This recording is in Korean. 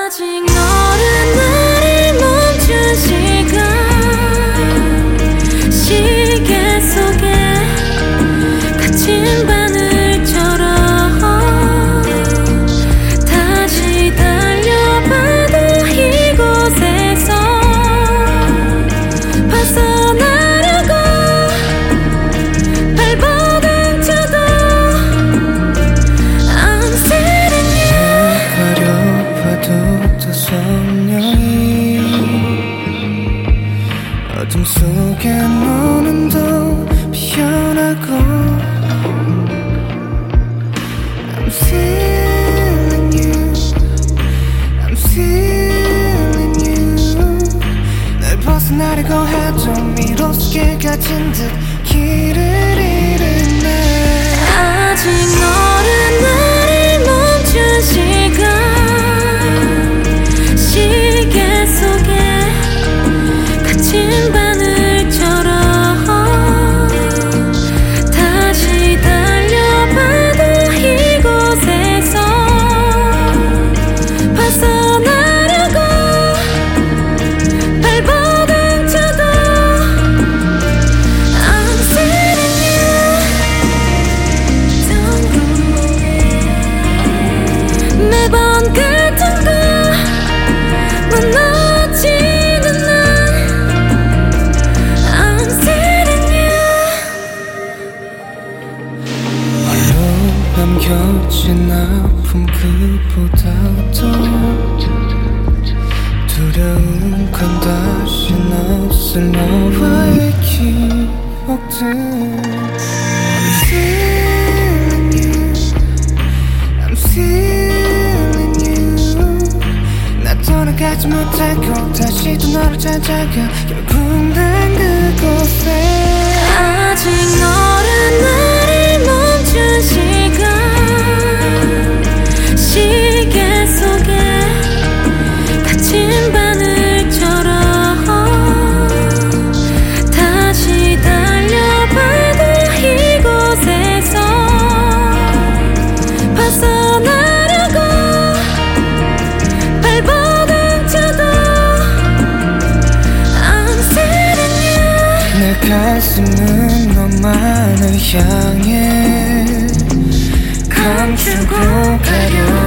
아직 너는 나를 멈춘 시간 시계 속에 갇힌 바늘처럼 다시 달려봐도 이곳에서 벗어나려고 발버둥쳐도 I'm sitting here. 가려봐도 더 선명히 어둠 속에 너는 더 피어나고 I'm feeling you, I'm feeling you. 날 벗어나려고 해도 미로속에 갇힌 듯 길을 잃었네. 아직 너는 나를 멈춘 시간 시계 속에 갇힌 바늘처럼 다시 달려봐도 이곳에서 벗어나려고 발버둥쳐도 I'm sitting here. Don't go away. 매번 같은 거 무너지는 날 I'm sitting here. 홀로 남겨진 아픔 그보다 더 두려운 건 다시 없을 너와의 기억들. I'm feeling you, I'm feeling you. 나 떠나가지 못하고 다시 또 너를 찾아가 결국 난 그곳에. 아직 너는 나를 멈춘 시간 시계 속에 갇힌 바늘처럼 다시 달려봐도 이곳에서 벗어나려고 발버둥쳐도 I'm sitting here. 내 가슴은 너만을 향해 감추고 가려